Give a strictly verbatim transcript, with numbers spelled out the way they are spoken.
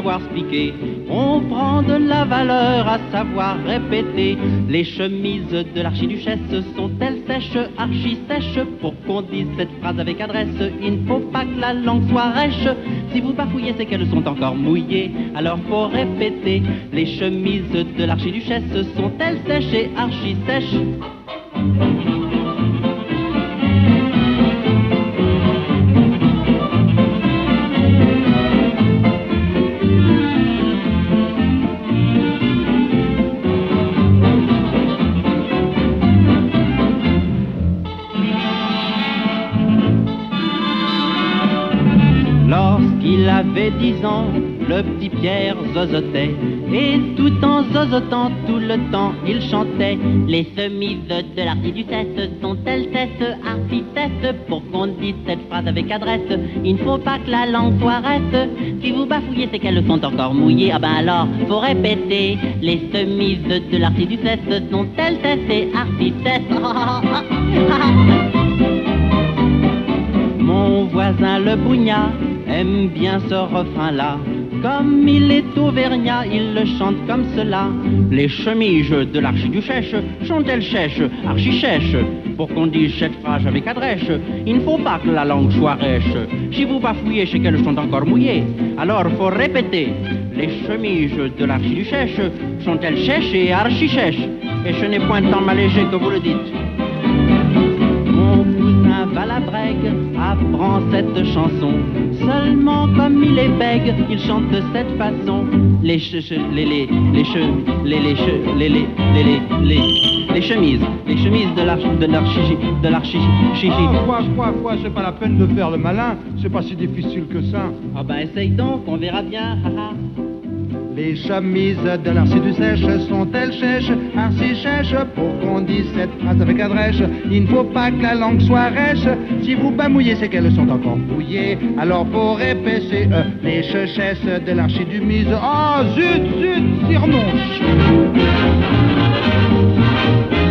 savoir se piquer. On prend de la valeur à savoir répéter. Les chemises de l'archiduchesse sont-elles sèches, archi sèches? Pour qu'on dise cette phrase avec adresse, il ne faut pas que la langue soit rêche. Si vous bafouillez, c'est qu'elles sont encore mouillées. Alors faut répéter. Les chemises de l'archiduchesse sont-elles sèches et archi sèches? Lorsqu'il avait dix ans, le petit Pierre zozotait, et tout en zozotant tout le temps, il chantait. Les chemises de l'archiduchesse sont-elles sèches, archi sèches? Pour qu'on dise cette phrase avec adresse, il ne faut pas que la langue soit reste. Si vous bafouillez, c'est qu'elles sont encore mouillées. Ah ben alors, faut répéter. Les chemises de l'archiduchesse sont-elles sèches et archi sèches? Mon voisin le Bougnat aime bien ce refrain-là. Comme il est auvergnat, il le chante comme cela. Les chemises de l'archiduchesse sont-elles chèches, archi-chèches? Pour qu'on dise cette phrase avec adresse, il ne faut pas que la langue soit rêche. Si vous bafouillez, c'est qu'elles sont encore mouillées. Alors faut répéter. Les chemises de l'archiduchesse sont-elles sèches et archi-sèches? Et ce n'est point tant malléger que vous le dites. Mon cousin va la brègue, apprend cette chanson. Seulement comme il est bègue, il chante de cette façon. Les che, che les les les che, les les che, les les les les les les chemises, les chemises de l'archi de l'archi de l'archi chichi. Ah, quoi, quoi, quoi, c'est pas la peine de faire le malin, c'est pas si difficile que ça. Ah ben essaye donc, on verra bien, haha. Les chemises de l'archiduchesse sont-elles sèches, archi sèches? Pour qu'on dise cette phrase avec adresse, il ne faut pas que la langue soit rêche. Si vous bamouillez, c'est qu'elles sont encore mouillées. Alors faut répéter euh, les chechesses de l'archidumise. Oh zut, zut, cirmonche.